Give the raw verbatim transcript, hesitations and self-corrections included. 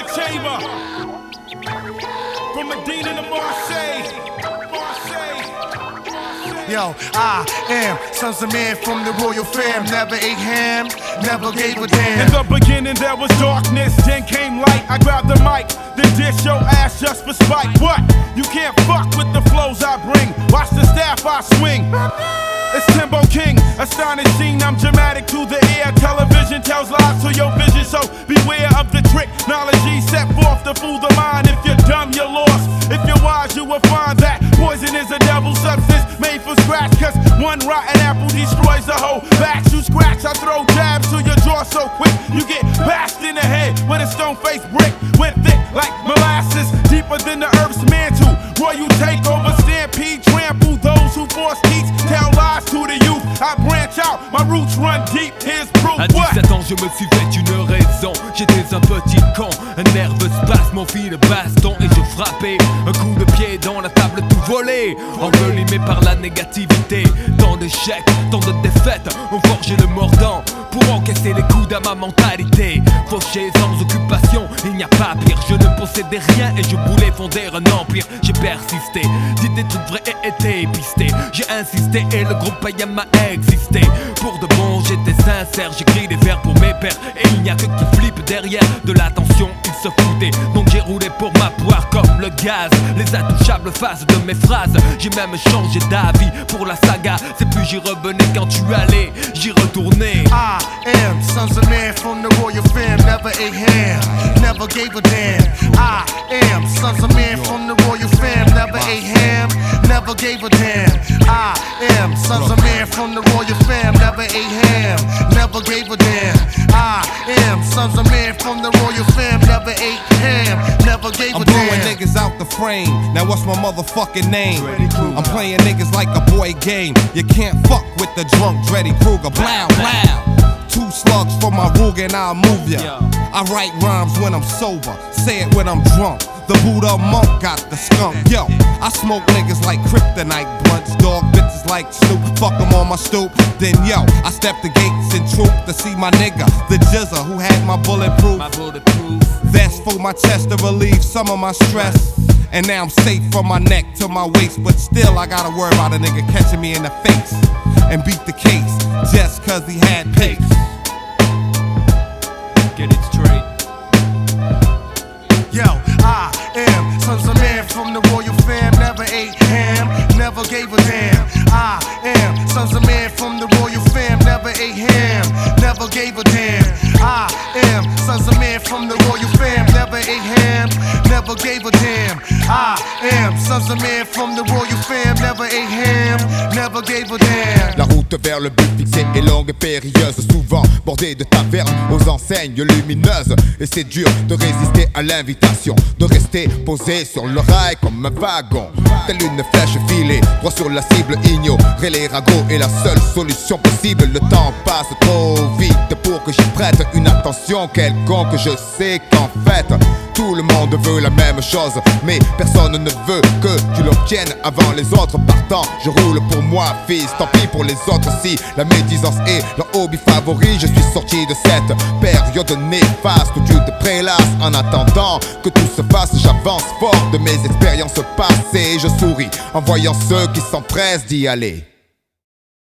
chamber. From Medina to Marseille. Marseille. Yo, I am sons of man from the royal fam. Never ate ham, never gave a damn. In the beginning there was darkness, then came light. I grabbed the mic, then dish your ass just for spite. What? You can't fuck with the flows I bring. Watch the staff I swing. It's Timbo King, astonishing, I'm dramatic to the ear. Television tells lies to your vision, so beware of the trick. Knowledge set forth to fool the mind. If you're dumb, you're lost. If you're wise, you will find that poison is a devil substance made for scratch. Cause one rotten apple destroys the whole batch. You scratch, I throw jabs to your jaw so quick. You get bashed in the head with a stone-faced brick. Went thick like molasses, deeper than the earth's mantle. Royal takeover, stampede, trample those who force teach. Tell lies to the youth, I branch out, my roots run deep, here's proof. À dix-sept ans je me suis fait une raison. J'étais un petit con, un nerveux spasme, mon fil de baston. Et je frappais un coup de pied dans la table tout volé, envelimé par la négativité. Tant d'échecs, tant de défaites ont forgé le mordant pour encaisser les coups à ma mentalité. Fauché sans occupation, il n'y a pas pire. Je ne possédais rien et je voulais fonder un empire. J'ai persisté, dit des trucs vrais et été pisté. J'ai insisté et le groupe païen m'a existé. Pour de bon j'étais sincère, j'écris des vers pour mes pères. Et il n'y a que qui flippe derrière de l'attention, ils se foutaient. Donc j'ai roulé pour ma poire comme le gaz. Les intouchables faces de mes phrases. J'ai même changé d'avis pour la saga. C'est plus j'y revenais quand tu allais, j'y retournais. I am sons of man from the royal fam. Never ate ham, never gave a damn. I am sons of man from the royal fam. Never ate ham, never gave a damn. I am sons of man from the royal fam. Never ate ham, never gave a damn. I am sons of man from the royal fam. Never ate ham, never gave a I'm damn. blowing niggas out the frame. Now what's my motherfucking name? I'm playing niggas like a boy game. You can't fuck with the drunk Dreddy Kruger. Blow, blow. Two slugs for my Ruger and I'll move ya. I write rhymes when I'm sober, say it when I'm drunk. The Buddha monk got the skunk. Yo, I smoke niggas like kryptonite blunts. Dog bitches like Snoop, fuck 'em on my stoop. Then yo, I step the gates in troop to see my nigga, the Jizza, who had my bulletproof. My bulletproof vest for my chest to relieve some of my stress. And now I'm safe from my neck to my waist. But still I gotta worry about a nigga catching me in the face and beat the case just cause he had pace. Get it straight. Yo, I am sons of man from the royal fam. Never ate ham, never gave a damn. I am sons of man from the royal fam. Never ate ham, never gave a damn. I am sons of man from the royal fam. Never ate ham, never gave a damn. I am sons of man from the royal fam. Never ate ham, never gave a damn. La route vers le but fixé est longue et périlleuse, souvent bordée de tavernes aux enseignes lumineuses. Et c'est dur de résister à l'invitation, de rester posé sur le rail comme un wagon. Telle une flèche filée, droit sur la cible, ignorer les ragots est la seule solution possible. Le temps passe trop vite pour que j'y prête une attention quelconque. Je sais qu'en fait, tout le monde veut la même chose, mais personne ne veut que tu l'obtiennes avant les autres. Partant, je roule pour moi, fils, tant pis pour les autres. Si la médisance est leur hobby favori, je suis sorti de cette période néfaste où tu te prélasses. En attendant que tout se fasse, j'avance fort de mes expériences passées. Je souris en voyant ceux qui s'empressent d'y aller.